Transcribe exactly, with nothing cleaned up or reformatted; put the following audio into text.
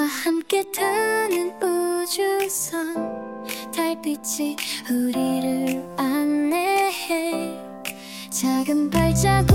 함께 타는 우주선 달빛이 우리를 안내해 작은 발자국